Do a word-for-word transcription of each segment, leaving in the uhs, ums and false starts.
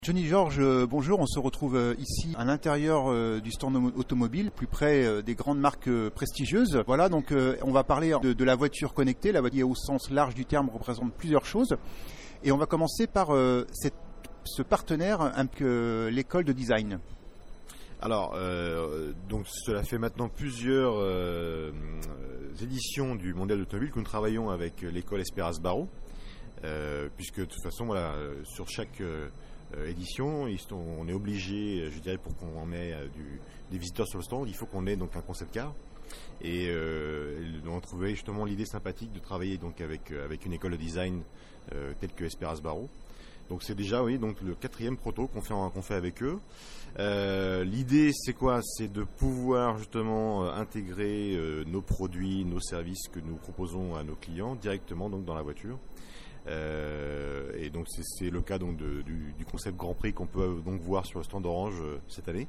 Johnny George, euh, bonjour, on se retrouve euh, ici à l'intérieur euh, du stand automobile, plus près euh, des grandes marques euh, prestigieuses. Voilà, donc euh, on va parler de, de la voiture connectée. La voiture au sens large du terme représente plusieurs choses. Et on va commencer par euh, cette, ce partenaire, hein, que l'école de design. Alors, euh, donc cela fait maintenant plusieurs euh, éditions du Mondial de l'automobile que nous travaillons avec l'école Esperas Barreau, euh, puisque de toute façon, voilà, sur chaque euh, édition, on est obligé, je dirais, pour qu'on ait du, des visiteurs sur le stand, il faut qu'on ait donc un concept car. Et euh, on trouvait justement l'idée sympathique de travailler donc avec avec une école de design euh, telle que Esperas Barreau. Donc c'est déjà, oui, donc le quatrième proto qu'on fait qu'on fait avec eux. Euh, l'idée, c'est quoi? C'est de pouvoir justement euh, intégrer euh, nos produits, nos services que nous proposons à nos clients directement donc dans la voiture. Euh, et donc c'est, c'est le cas donc de, du, du concept Grand Prix qu'on peut donc voir sur le stand Orange euh, cette année.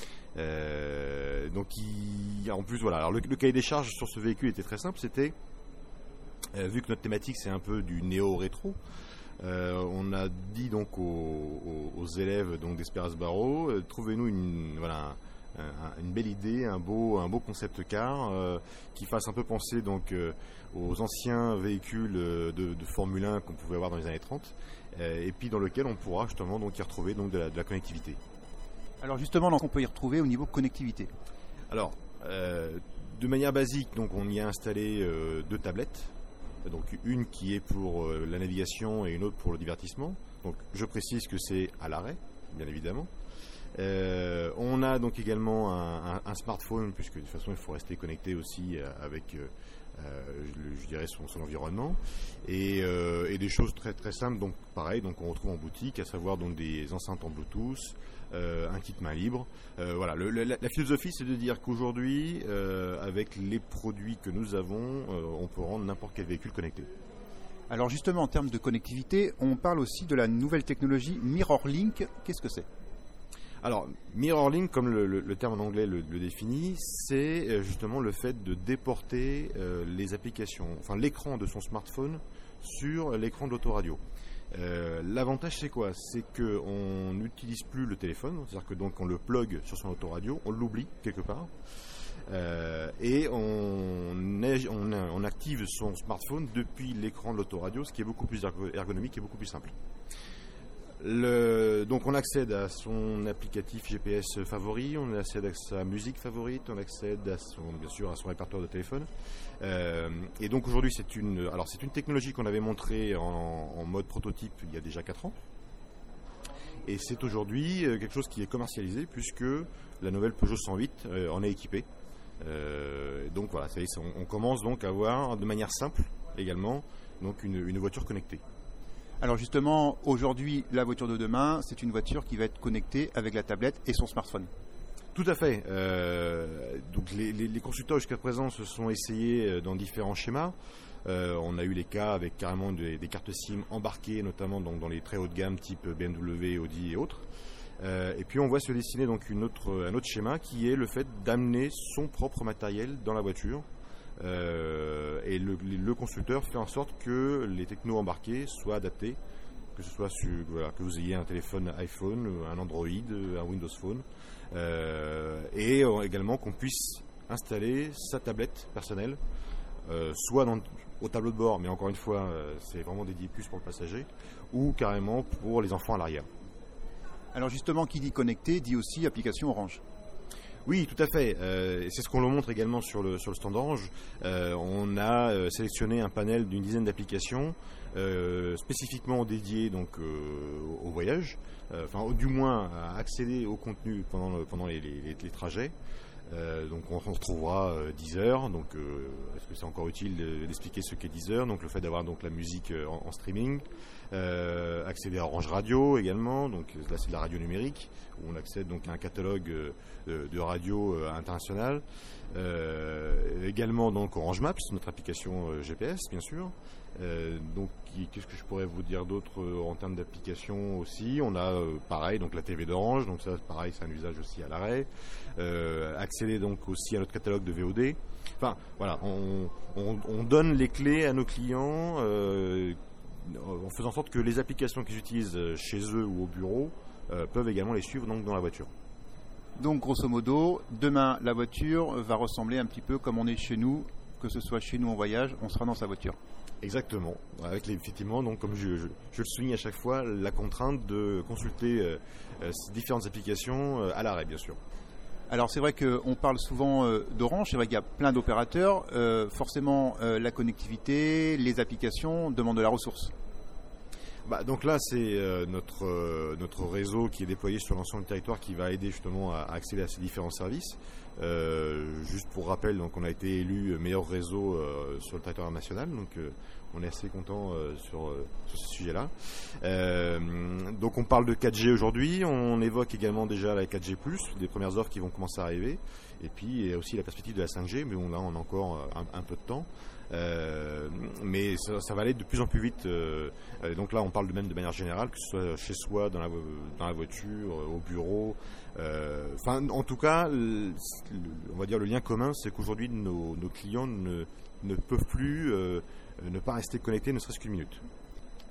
Euh, donc il, en plus voilà, alors le, le cahier des charges sur ce véhicule était très simple. C'était euh, vu que notre thématique c'est un peu du néo-rétro. Euh, on a dit donc aux, aux, aux élèves donc d'Esperas Barreau, euh, trouvez-nous une voilà un, un, une belle idée, un beau un beau concept car euh, qui fasse un peu penser donc euh, aux anciens véhicules de, de Formule un qu'on pouvait avoir dans les années trente, euh, et puis dans lequel on pourra justement donc y retrouver donc de la, de la connectivité. Alors justement, donc on peut y retrouver au niveau connectivité. Alors euh, de manière basique, donc on y a installé euh, deux tablettes. Donc une qui est pour euh, la navigation et une autre pour le divertissement. Donc je précise que c'est à l'arrêt, bien évidemment. Euh, on a donc également un, un, un smartphone, puisque de toute façon il faut rester connecté aussi euh, avec, euh, je, je dirais, son, son environnement. Et, euh, et des choses très très simples, donc pareil, donc on retrouve en boutique, à savoir donc des enceintes en Bluetooth, euh, un kit main libre. Euh, voilà, le, la, la philosophie c'est de dire qu'aujourd'hui, euh, avec les produits que nous avons, euh, on peut rendre n'importe quel véhicule connecté. Alors justement, en termes de connectivité, on parle aussi de la nouvelle technologie MirrorLink. Qu'est-ce que c'est ? Alors, MirrorLink, comme le, le, le terme en anglais le, le définit, c'est justement le fait de déporter euh, les applications, enfin l'écran de son smartphone sur l'écran de l'autoradio. Euh, l'avantage c'est quoi? C'est qu'on n'utilise plus le téléphone, c'est-à-dire que donc on le plug sur son autoradio, on l'oublie quelque part, euh, et on, est, on, on active son smartphone depuis l'écran de l'autoradio, ce qui est beaucoup plus ergonomique et beaucoup plus simple. Le, donc on accède à son applicatif G P S favori, on accède à sa musique favorite, on accède à son, bien sûr à son répertoire de téléphone. Euh, et donc aujourd'hui c'est une, alors c'est une technologie qu'on avait montrée en, en mode prototype il y a déjà quatre ans. Et c'est aujourd'hui quelque chose qui est commercialisé puisque la nouvelle Peugeot cent huit euh, en est équipée. Euh, donc voilà, ça y est, on, on commence donc à avoir de manière simple également donc une, une voiture connectée. Alors justement, aujourd'hui, la voiture de demain, c'est une voiture qui va être connectée avec la tablette et son smartphone. Tout à fait. Euh, donc les, les, les constructeurs jusqu'à présent se sont essayés dans différents schémas. Euh, on a eu les cas avec carrément des, des cartes SIM embarquées, notamment donc dans les très haut de gamme type B M W, Audi et autres. Euh, et puis on voit se dessiner donc une autre, un autre schéma qui est le fait d'amener son propre matériel dans la voiture. Euh, et le, le constructeur fait en sorte que les technos embarqués soient adaptés, que ce soit sur, voilà, que vous ayez un téléphone iPhone, un Android, un Windows Phone, euh, et également qu'on puisse installer sa tablette personnelle, euh, soit dans, au tableau de bord, mais encore une fois, euh, c'est vraiment dédié plus pour le passager, ou carrément pour les enfants à l'arrière. Alors justement, qui dit connecté dit aussi application Orange. Oui, tout à fait. Euh, c'est ce qu'on le montre également sur le sur le stand Orange. Euh, on a euh, sélectionné un panel d'une dizaine d'applications euh, spécifiquement dédiées donc euh, au voyage, euh, enfin du moins à accéder au contenu pendant le, pendant les, les, les trajets. Euh, donc on, on retrouvera euh, Deezer. Donc euh, est-ce que c'est encore utile de, d'expliquer ce qu'est Deezer? Donc le fait d'avoir donc la musique euh, en, en streaming, euh, accéder à Orange Radio également. Donc là c'est de la radio numérique où on accède donc à un catalogue euh, de, de radio euh, international. Euh, également donc Orange Maps, notre application euh, G P S bien sûr. Euh, donc qu'est-ce que je pourrais vous dire d'autre euh, en termes d'application aussi? On a euh, pareil donc la T V d'Orange, donc ça pareil c'est un usage aussi à l'arrêt. Euh, accéder donc aussi à notre catalogue de V O D. Enfin voilà, on, on, on donne les clés à nos clients euh, en faisant en sorte que les applications qu'ils utilisent chez eux ou au bureau euh, peuvent également les suivre donc, dans la voiture. Donc grosso modo, demain la voiture va ressembler un petit peu comme on est chez nous, que ce soit chez nous en voyage, on sera dans sa voiture. Exactement, avec les, effectivement, donc comme je, je, je le souligne à chaque fois, la contrainte de consulter euh, euh, différentes applications euh, à l'arrêt bien sûr. Alors c'est vrai qu'on parle souvent euh, d'Orange, c'est vrai qu'il y a plein d'opérateurs, euh, forcément euh, la connectivité, les applications demandent de la ressource. Bah, donc là, c'est euh, notre, euh, notre réseau qui est déployé sur l'ensemble du territoire qui va aider justement à, à accéder à ces différents services. Euh, juste pour rappel, donc on a été élu meilleur réseau euh, sur le territoire national, donc euh, on est assez content euh, sur, euh, sur ce sujet-là. Euh, donc on parle de quatre G aujourd'hui, on évoque également déjà la quatre G plus, des premières offres qui vont commencer à arriver, et puis il y a aussi la perspective de la cinq G, mais bon, là on a encore un, un peu de temps. Euh, mais ça, ça va aller de plus en plus vite. Euh, donc là, on parle de même de manière générale, que ce soit chez soi, dans la, dans la voiture, au bureau. Enfin, euh, en tout cas, le, on va dire le lien commun, c'est qu'aujourd'hui, nos, nos clients ne, ne peuvent plus euh, ne pas rester connectés, ne serait-ce qu'une minute.